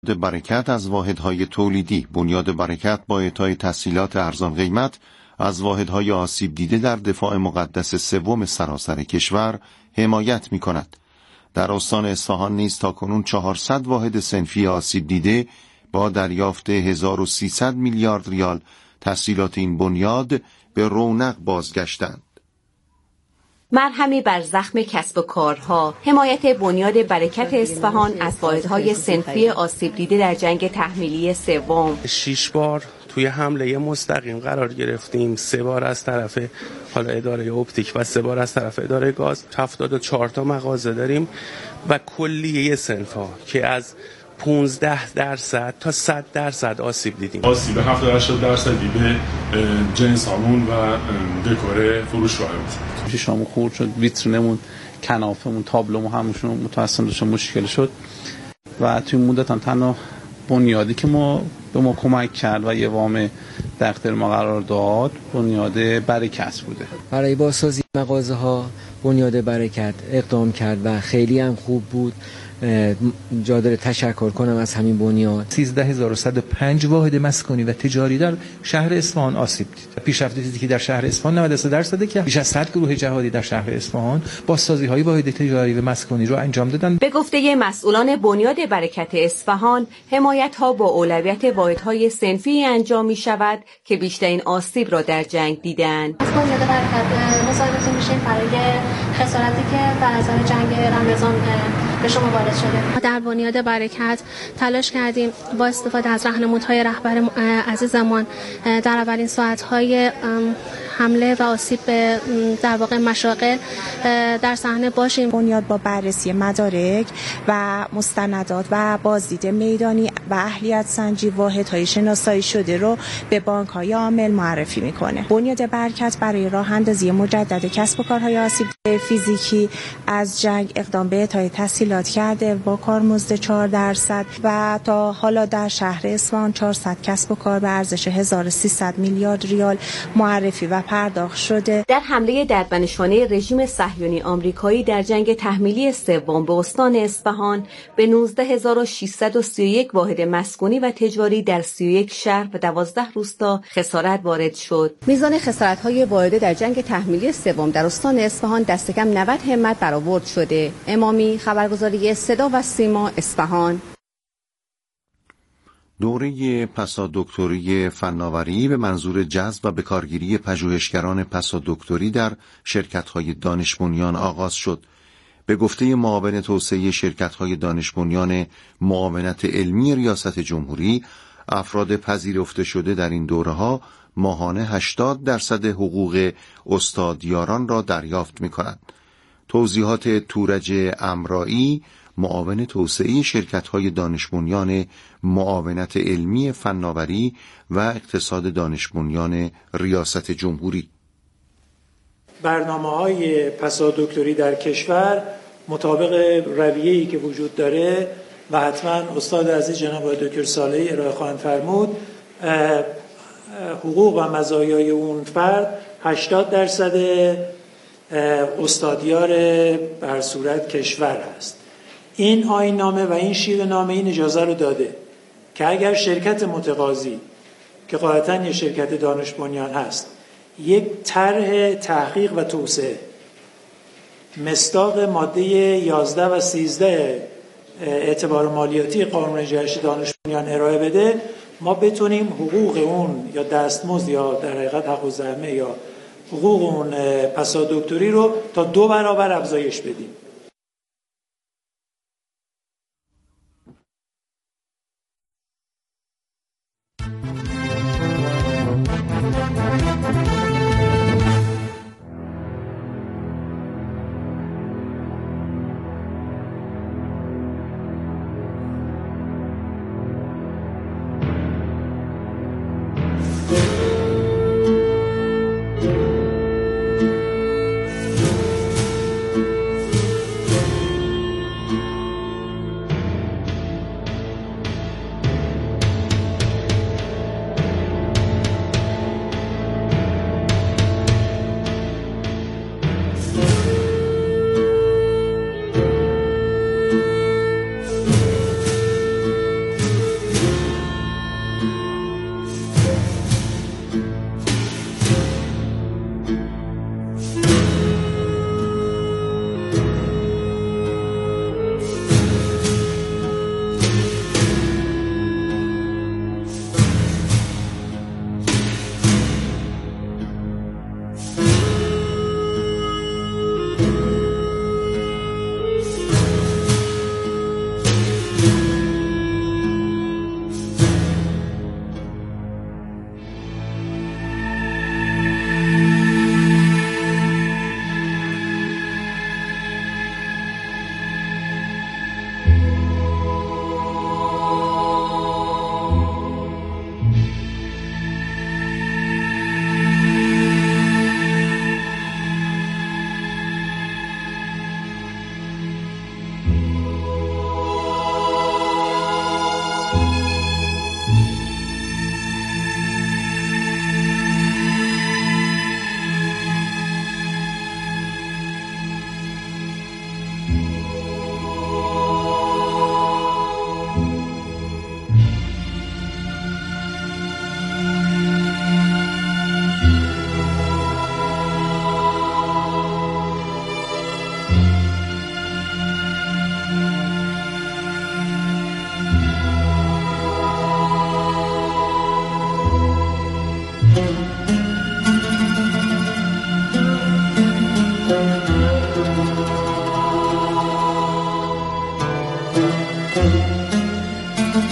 برکت از واحدهای تولیدی. بنیاد برکت با اعطای تسهیلات ارزان قیمت از واحدهای آسیب دیده در دفاع مقدس سوم سراسر کشور حمایت می کند. در استان اصفهان نیز تاکنون 400 واحد صنفی آسیب دیده با دریافت 1300 میلیارد ریال تسهیلات این بنیاد به رونق بازگشتند. مرهمی بر زخم کسب و کارها. حمایت بنیاد برکت اصفهان از واحدهای صنفی آسیب دیده در جنگ تحمیلی سوم. 6 بار توی حمله مستقیم قرار گرفتیم، 3 بار از طرف اداره اپتیک و 3 بار از طرف اداره گاز. 74 تا مغازه داریم و کلیه صنف‌ها که از 15% تا 100% آسیب دیدیم. آسیب 70-80% به جنس هامون و دکور فروش وارد. پیشامون خورد شد، ویترینمون، کنافمون، تابلومون همشون متأسفانه داشت مشکل شد و توی مدت هم تنها بنیادی که به ما کمک کرد و یه وام در اختیار ما قرار داد بنیاد برکت بوده. برای بازسازی مغازه ها بنیاد برکت اقدام کرد و خیلی هم خوب بود. جا داره تشکر کنم از همین بنیاد. 13105 واحد مسکونی و تجاری در شهر اصفهان آسیب دید. پیشرفت دیدی که در شهر اصفهان 93% که بیش از 100 گروه جهادی در شهر اصفهان بازسازی‌های واحد تجاری و مسکونی رو انجام دادن. به گفته مسئولان بنیاد برکت اصفهان، حمایت‌ها با اولویت واحدهای صنفی انجام می‌شود که بیشترین آسیب را در جنگ دیدند. بنیاد برکت مصاحبه می‌شیم برای خسارتی که در ازای جنگ رمضان به شما وارد شده. در بنیاد برکت تلاش کردیم با استفاده از راهنمودهای رهبر عزیزمان در اولین ساعت‌های حمله و آسیب به در واقع مشاغل در صحنه باشیم. بنیاد با بررسی مدارک و مستندات و بازدید میدانی و اهلیت سنجی واحدهای شناسایی شده رو به بانک‌های عامل معرفی میکنه. بنیاد برکت برای راه اندازی مجدد کسب و کارهای آسیب فیزیکی از جنگ اقدام به اعطای تسهیلات کرده با کارمزد 4% و تا حالا در شهر اصفهان 400 کسب و کار به ارزش 1300 میلیارد ریال معرفی و پرداخت شده. در حمله دردمنشانه رژیم صهیونی آمریکایی در جنگ تحمیلی سوم به استان اصفهان به 19631 واحد مسکونی و تجاری در 31 شهر و 12 روستا خسارت وارد شد. میزان خسارت‌های وارده در جنگ تحمیلی سوم در استان اصفهان دست کم 90 همت برآورد شده. امامی، خبرگزاری صدا و سیما، اصفهان. دوره پسادکتری فناوری به منظور جذب و بکارگیری پژوهشگران پسادکتری در شرکت‌های دانش بنیان آغاز شد. به گفته معاون توسعه شرکت‌های دانش بنیان معاونت علمی ریاست جمهوری، افراد پذیرفته شده در این دوره‌ها ماهانه 80% حقوق استادیاران را دریافت می‌کنند. توضیحات تورج امرایی، معاون توسعه شرکت‌های دانش بنیان معاونت علمی فناوری و اقتصاد دانش بنیان ریاست جمهوری. برنامه‌های پسادکتری در کشور مطابق رویه‌ای که وجود داره و حتما استاد عزیز جناب دکتر صالحی ارائه خواهند فرمود، حقوق و مزایای اون فرد 80% استادیار بر صورت کشور هست. این آیین‌نامه و این شیوه‌نامه این اجازه رو داده که اگر شرکت متقاضی که غالباً یه شرکت دانش بنیان هست یک طرح تحقیق و توسعه مصداق ماده 11 و 13 اعتبار مالیاتی قانون جهش دانش بنیان ارائه بده، ما بتونیم حقوق اون یا دستمزد یا در حقیقت حق الزحمه یا حقوق اون پسادکتری رو تا 2 برابر افزایش بدیم.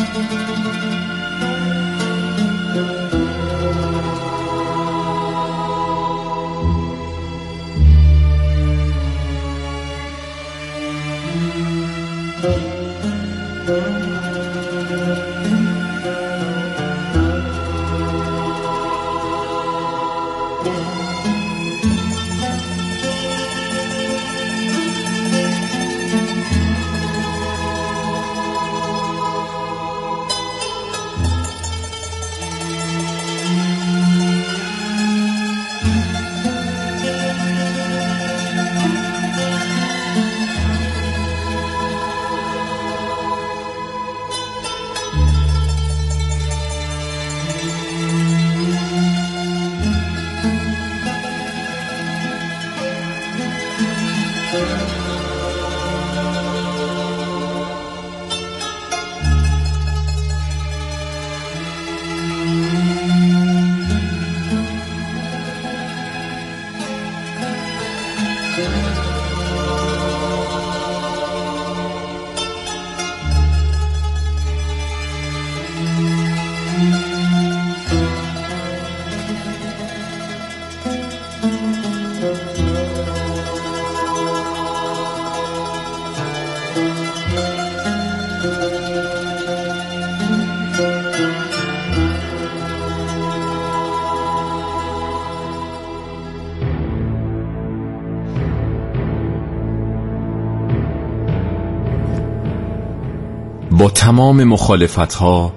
با تمام مخالفت‌ها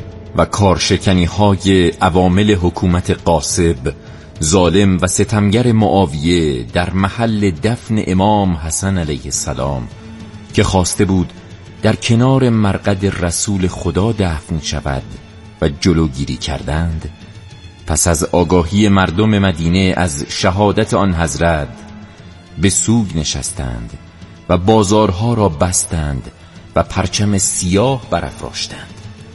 و کارشکنی‌های عوامل حکومت غاصب، ظالم و ستمگر معاویه در محل دفن امام حسن علیه السلام که خواسته بود در کنار مرقد رسول خدا دفن شود و جلوگیری کردند، پس از آگاهی مردم مدینه از شهادت آن حضرت به سوگ نشستند و بازارها را بستند و پرچم سیاه برافراشتند.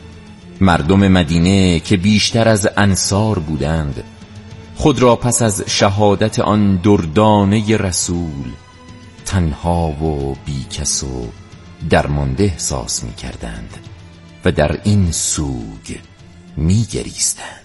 مردم مدینه که بیشتر از انصار بودند خود را پس از شهادت آن دردانه رسول تنها و بیکس و درمانده احساس می کردند و در این سوگ می گریستند.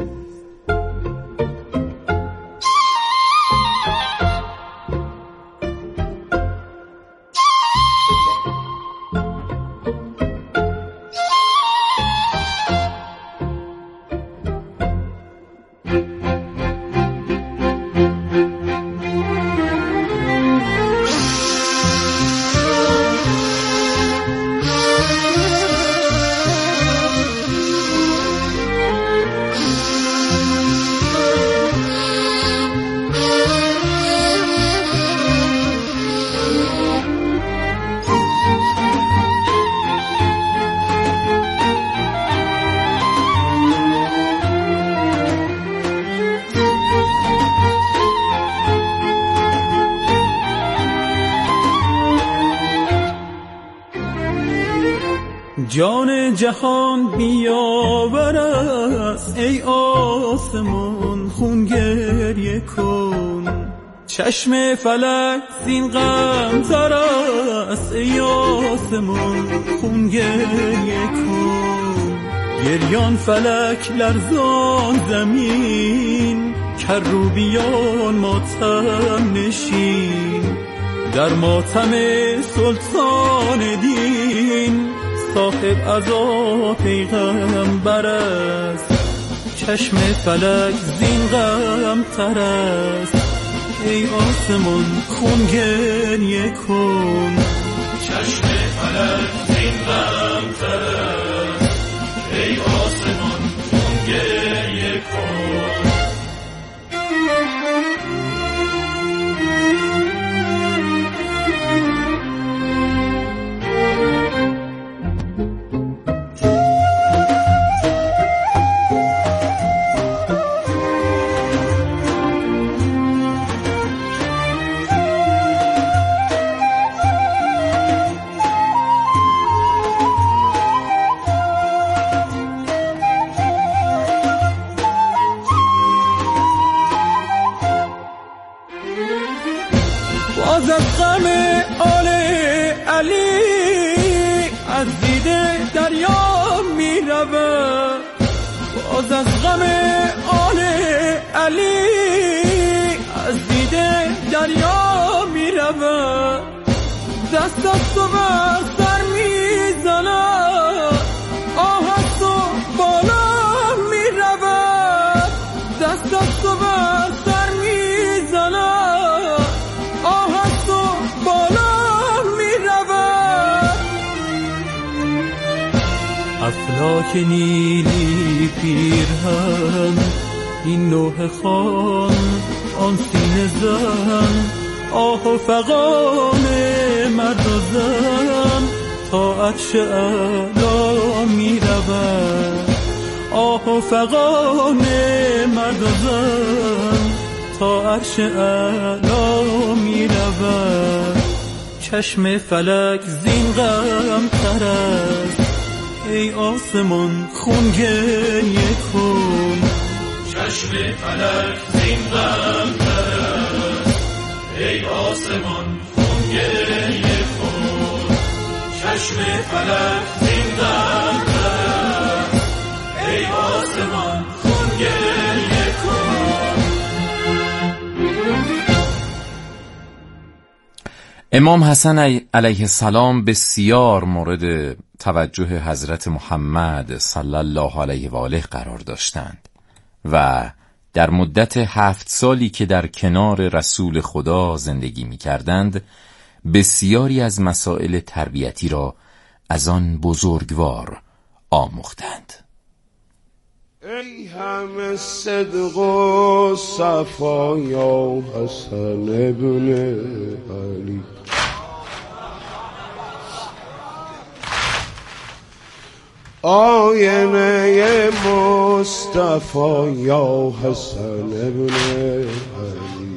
جان جهان بیاور است ای آسمان خون گریه کن، چشم فلک زین غم تر است ای آسمان خون گریه کن. گریان فلک لرزان زمین، کروبیان ماتم نشین، در ماتم سلطان دین صاحب عزا پیغمبر است. چشم فلک زین غم تر است ای آسمان خون گریه کن، چشم فلک زین غم تر است ای آسمان خون گریه کن. علی از دیده دریا میرود، دست از تو بر سر میزند، آه از تو بالا میرود، دست از تو بر سر میزند، آه از تو بالا میرود. افلاک نیلی پیرهن، این لوح خوان آن سینه زن، آه و فغان مرد و زن تا عرش اعلا می رود، آه و فغان مرد و زن تا عرش اعلا می رود. چشم فلک زین غم تر است، ای آسمان خون گریه کن، چشم فلک زین غم تر است، ای آسمان خون گریه کن، چشم فلک زین غم تر است، ای آسمان خون گریه کن. امام حسن علیه السلام بسیار مورد توجه حضرت محمد صلی الله علیه و آله قرار داشتند و در مدت 7 سالی که در کنار رسول خدا زندگی می کردند بسیاری از مسائل تربیتی را از آن بزرگوار آموختند. ای همه صدق و صفا یا حسن ابن علی، آینه مصطفی یا حسن ابن علی،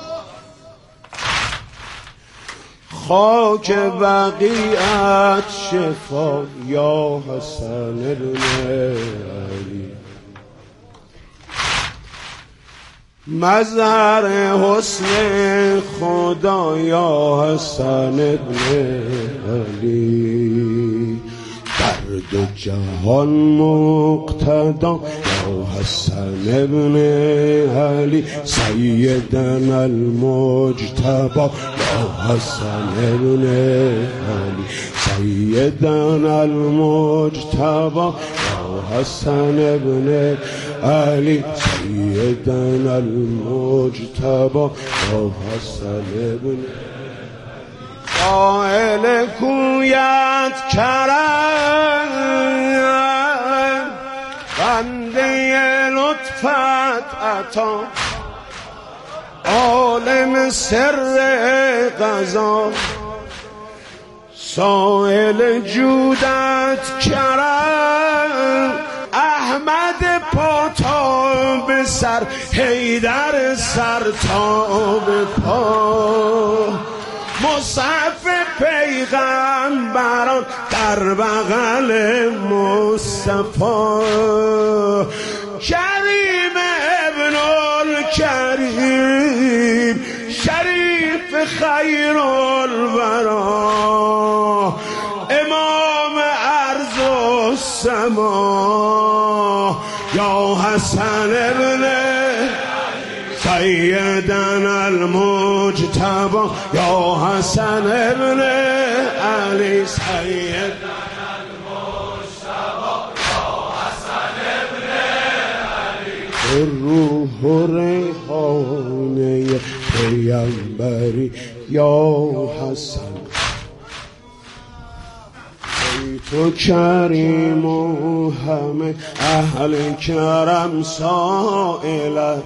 خاک بقیت شفا یا حسن ابن علی، مظهر حسن خدا یا حسن ابن علی، در دو جهان مقتدا یا حسن ابن علی، سیدنا المجتبی یا حسن ابن علی، سیدنا المجتبی یا حسن ابن علی، سیدنا المجتبی یا حسن ابن قائل کویت کرم، بنده لطفت عطا، عالم سر قضا، سائل جودت کرم، احمد پا تا به سر، حیدر سر تا به پا، مصحف پیغمبران در بغل مصطفی، کریم ابن الکریم، شریف خیر الورا، امام ارض و سما یا حسن ابن سیدنا المجتبی یا حسن ابن علی، سیدنا المجتبی یا حسن ابن علی، روح و ریحانه پیامبری یا حسن، ای تو کریم و همه اهل کرم سائلت،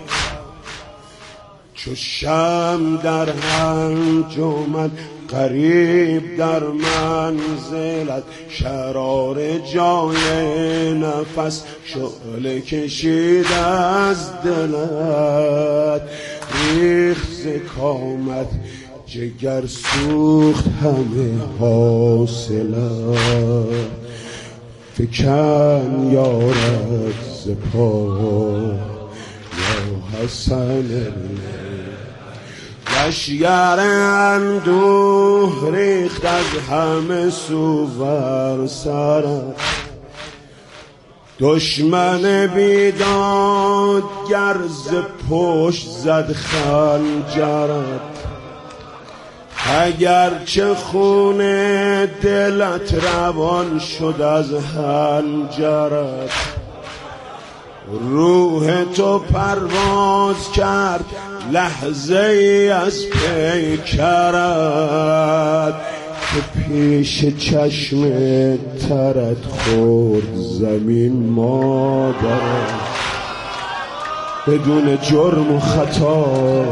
چو شمع در انجمن قریب در منزلت، شرار جای نفس شعله کشید از دلت، ریخت ز کامت جگر سوخت همه حاصلت، فکن یارد ز پا یا حسن لشگر اندوه ریخت از همه سو بر سرت، دشمن بیداد گرز پشت زد خنجرت، اگرچه خون دلت روان شد از حنجرت، روح تو پرواز کرد لحظه ای از پیکرت، که پیش چشم ترت خورد زمین مادرت بدون جرم و خطا.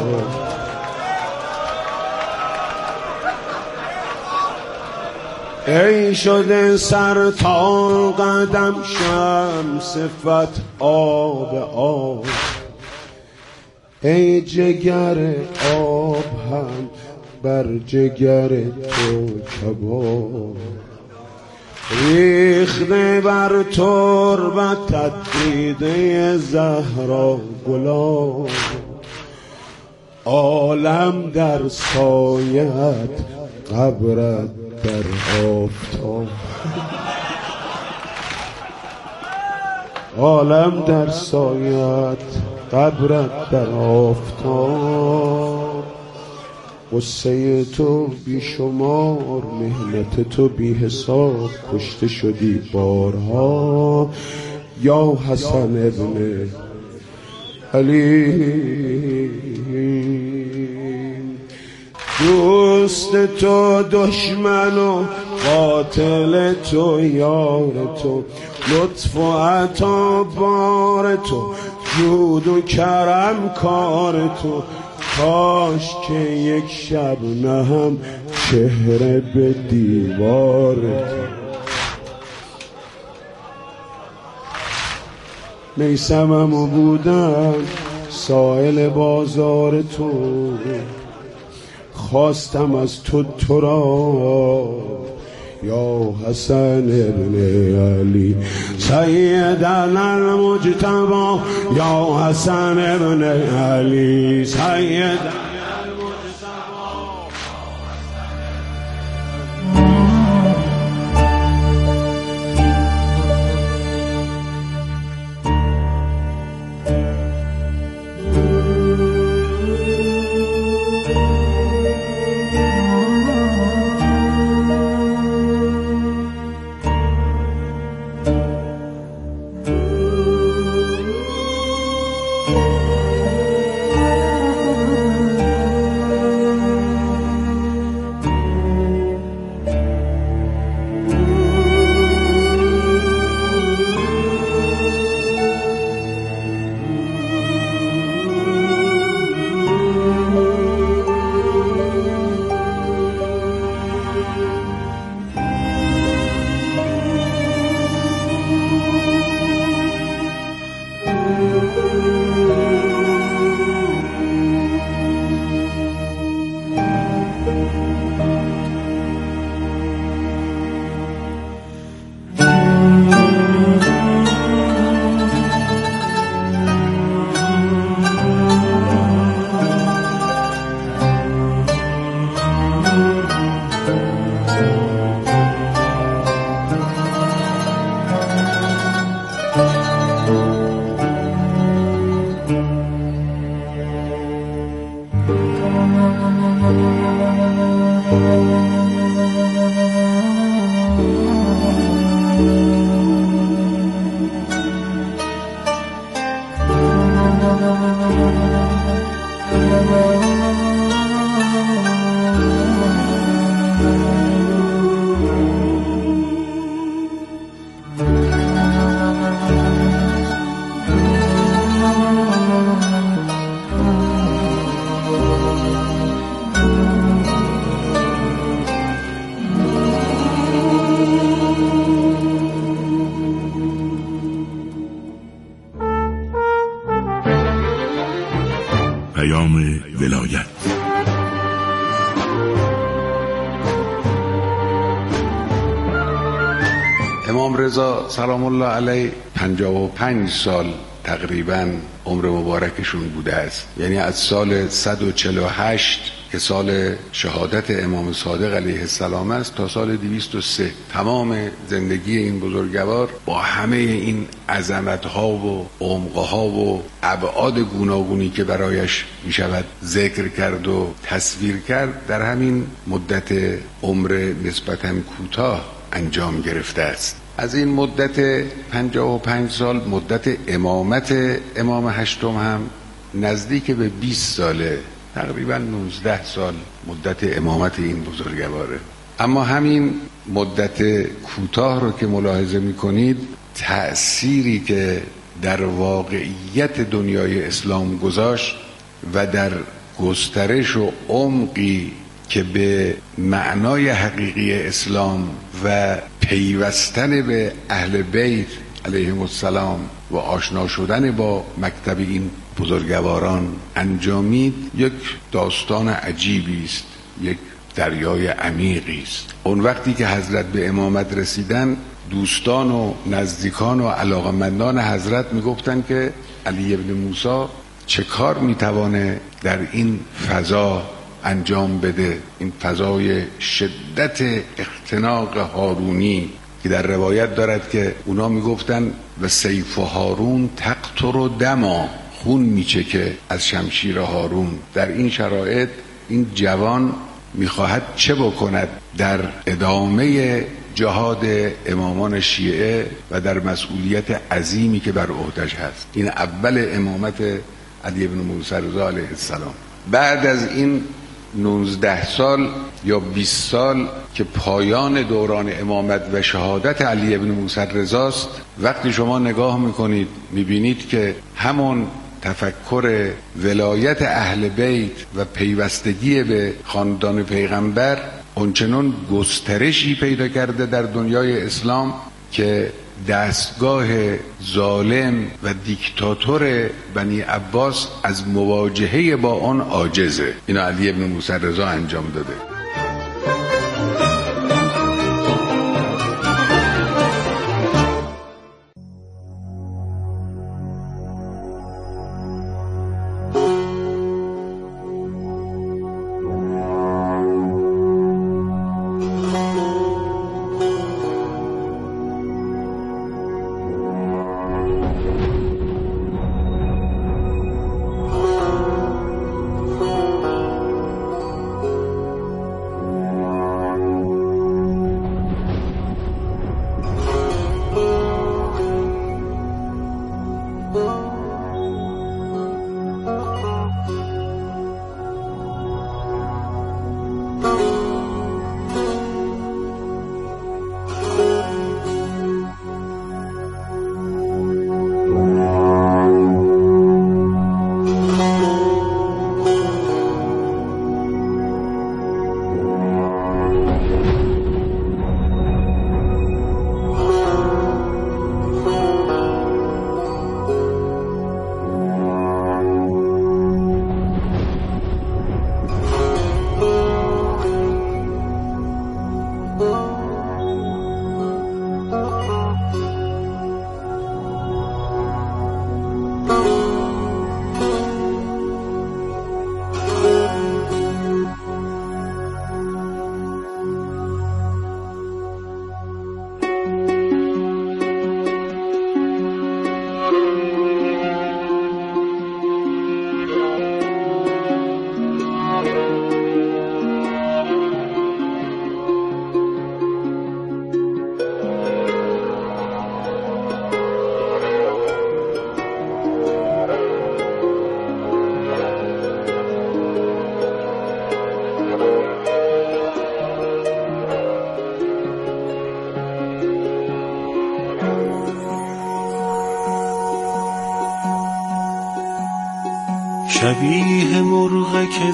ای شده سر تا قدم شمس فت آب آب، ای جگر آب هم بر جگر تو کباب، ریخته بر تربتت دیده زهرا گلاب، عالم در سایت قبرت در آفتاب، عالم در سایت قبرت در آفتاب. قصه تو بی شمار، مهنت تو بی حساب، کشته شدی بارها یا حسن ابن علی. دوست تو دشمن و قاتل تو یار تو، لطف و عطا بار تو، جود و کرم کار تو، کاش که یک شب نهم چهره به دیوار تو. میسمم و بودم سائل بازار تو، خواستم از تو تو را یا حسن ابن علی، سیدنا المجتبی یا حسن ابن علی، سیدنا ولایت. امام رضا سلام الله علیه 55 سال تقریبا عمر مبارکشون بوده است، یعنی از سال 148 که سال شهادت امام صادق علیه السلام است تا سال 203 تمام زندگی این بزرگوار با همه این عظمت‌ها و عمق‌ها و ابعاد گوناگونی که برایش می‌شود ذکر کرد و تصویر کرد در همین مدت عمر نسبتاً کوتاه انجام گرفته است. از این مدت 55 سال مدت امامت امام هشتم هم نزدیک به 20 ساله، تقریبا 19 سال مدت امامت این بزرگواره. اما همین مدت کوتاه رو که ملاحظه می‌کنید، تأثیری که در واقعیت دنیای اسلام گذاشت و در گسترش و عمقی که به معنای حقیقی اسلام و پیوستن به اهل بیت علیهم السلام و آشنا شدن با مکتب این بزرگواران انجامید، یک داستان عجیبی است، یک دریای عمیقی است. اون وقتی که حضرت به امامت رسیدن، دوستان و نزدیکان و علاقمندان حضرت میگفتن که علی ابن موسی چه کار میتوانه در این فضا انجام بده، این فضای شدت اختناق هارونی که در روایت دارد که اونا میگفتن و سیف هارون تقطر دما، خون میچکه از شمشیر هارون. در این شرایط این جوان میخواهد چه بکند در ادامه جهاد امامان شیعه و در مسئولیت عظیمی که بر عهده‌اش هست. این اول امامت علی بن موسی رضا علیه السلام. بعد از این 19 سال یا 20 سال که پایان دوران امامت و شهادت علی بن موسی رضاست، وقتی شما نگاه میکنید میبینید که همون تفکر ولایت اهل بیت و پیوستگی به خاندان پیغمبر اونچنان گسترشی پیدا کرده در دنیای اسلام که دستگاه ظالم و دیکتاتور بنی عباس از مواجهه با آن عاجزه. اینا علی ابن موسی رضا انجام داده. شبیه مرغ که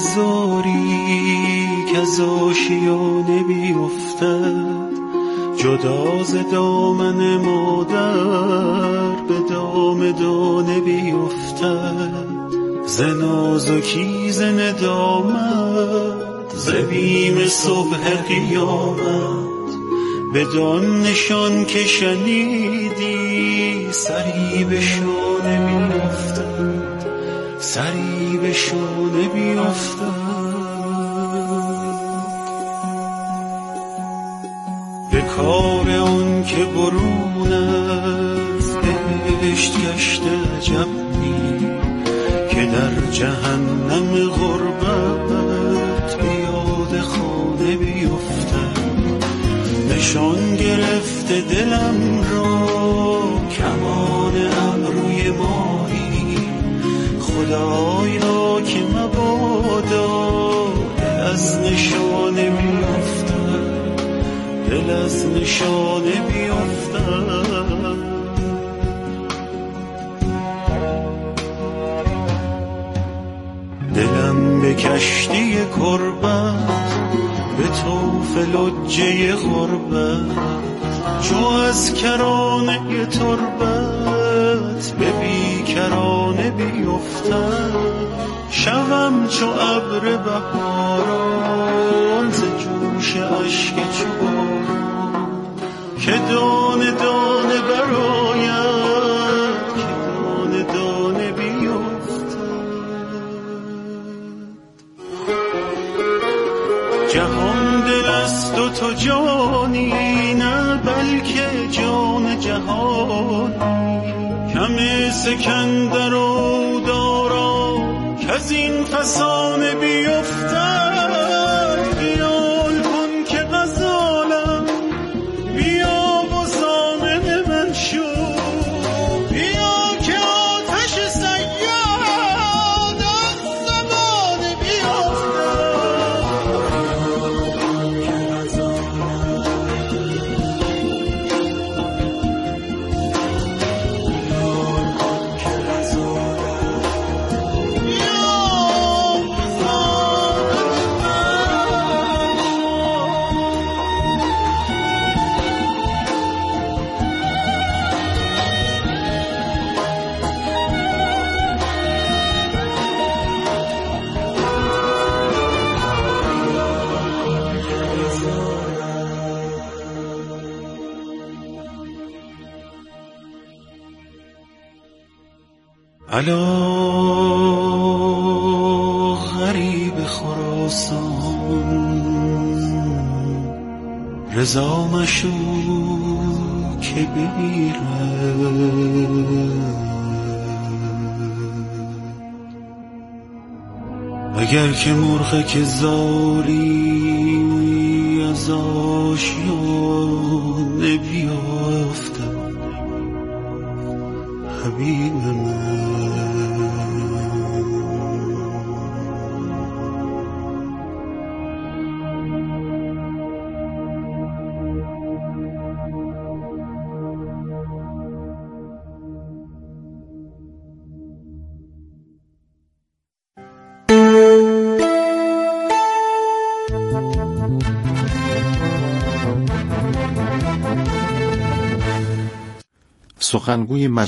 زاری که از آشیانه بیفتد، جدا ز دامن مادر به دام دانه بیفتد. ز نازکی ز ندامت ز بیم صبح قیامت، بدان نشان که شنیدی سری به شانه بیفتد، سری به شانه بیفتد. برون از بهشت گشته عجبی که در جهنم غربت به یاد خانه بیفتد. نشان گرفته دلم را کمان ابروی ماهی، خدایا که مبادا دل از نشانه بیفتد، دل از نشانه بیفتد. دلم به کشتی کربت، به طوف لجه غربت، چو از کرانه تربت به بیکرانه بیفتد. شوم چو ابر بهاران ز جوش اشک چوبان، که دانه دانه براید، که دانه دانه بیفتد. جهان دل است و تو جانی، نه بلکه جان جهانی. کم سکندر و دارا که از این فسانه بیفتد. خیال کن که غزالم بیا و ضامن من شو، بیا که آتش صیاد از زمانه الا غریب خراسان، رضا مشو که بمیرد. اگر که مرغ که زاری از آشیانه بیافتد، حبیب من سخنگوی